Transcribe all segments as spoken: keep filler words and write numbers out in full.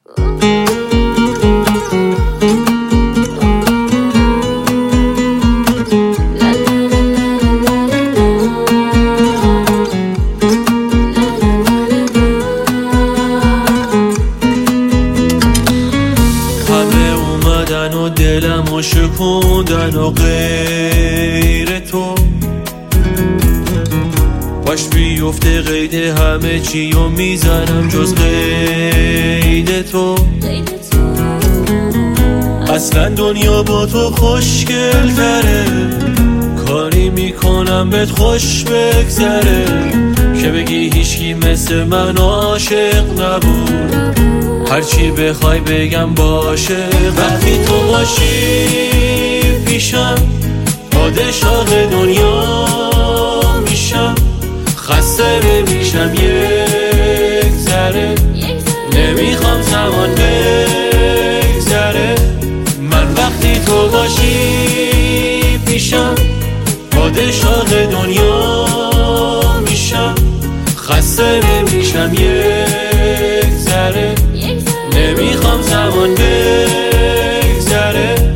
همه اومدن و دلم و شکوندن و غیر تو باش بیفته قید همه چی و میزنم جز قید تو. اصلا دنیا با تو خوشگل تره، کاری میکنم بهت خوش بگذره که بگی هیچکی مثل من عاشق نبود. هرچی بخوای بگم باشه، وقتی تو باشی پیشم پادشاه دنیا میشم. خسته نمیشم یک ذره، نمیخوام زمان بگذره. من وقتی تو باشی پیشم پادشاه دنیا میشم. خسته نمیشم یک ذره، نمیخوام زمان بگذره.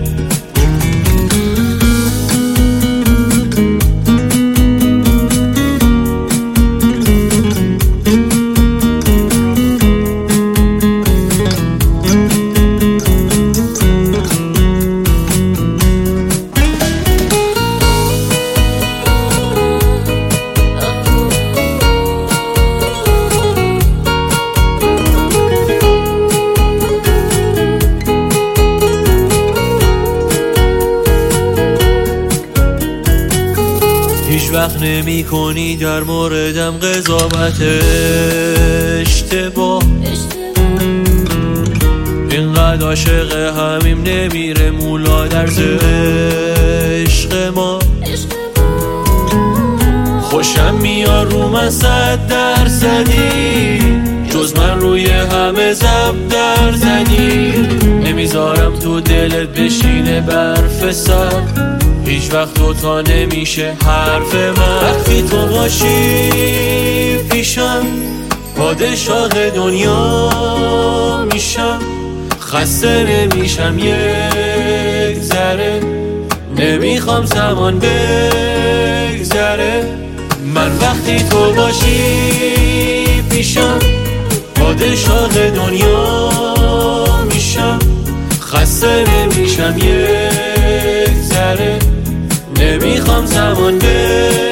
هیچ وقت نمی کنی در موردم قضاوت اشتباه. اینقدر عاشق همیم نمیره مولا در عشق ما. خوشم میاد رو من صد درصدی، جز من روی همه زب در زدی. نمیذارم تو دلت بشینه برف سر، هیچ وقت دوتا نمیشه حرف من. وقتی تو باشی پیشم پادشاه دنیا میشم. خسته نمیشم یک ذره، نمیخوام زمان بگذره. من وقتی تو باشی پیشم پادشاه دنیا میشم. خسته نمیشم یک ذره، نمیخوام زمان بگذره.